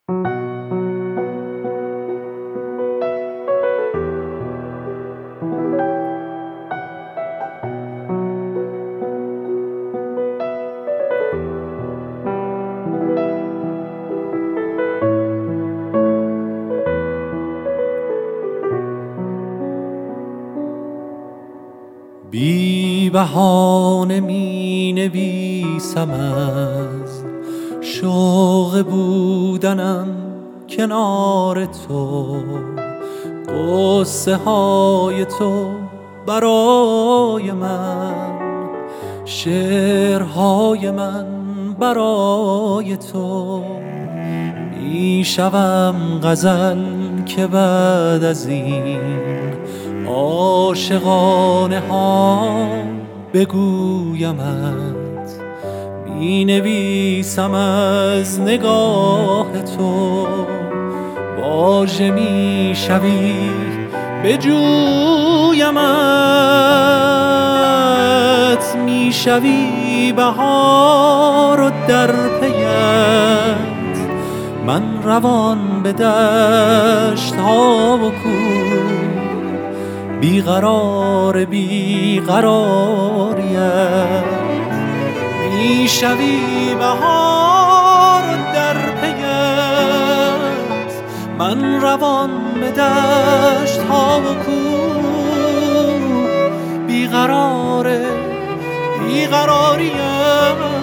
بی بهانه می نویسم از شوق بودنم کنار تو، قصه های تو برای من، شعرهای من برای تو. می شوم غزل که بعد از این عاشقانه ها بگویمت. می نویسم از نگاه تو، واژه می شوی بجویمت. می شوی بهار و در پیت من روان به دشت ها و کوه، بیقرار بیقراریت. می شوی بهار و در پیت من روان به دشت ها و کوه، بیقرار بیقراریت.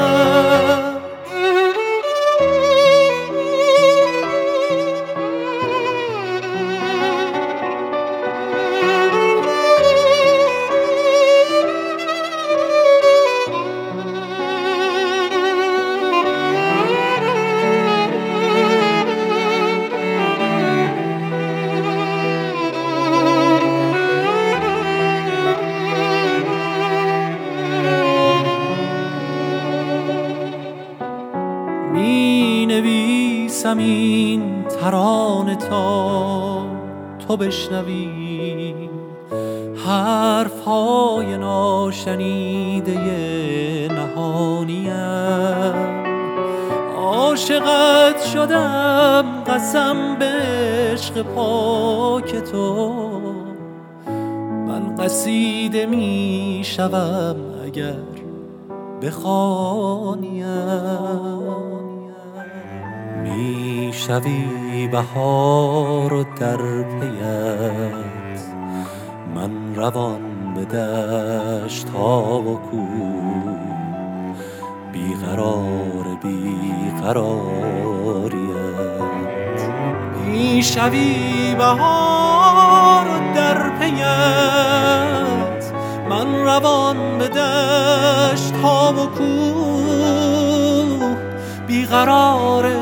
می نویسم این ترانه تا تو بشنوی حرفهای ناشنیده نهانیم. عاشقت شدم قسم به عشق پاک تو، من قصیده می شوم اگر بخوانیم. می شوی بهار و در پیت من روان به دشت ها و کوه، بیقرار بیقراریت. می شوی بهار و در پیت من روان به دشت ها و کوه، بیقرار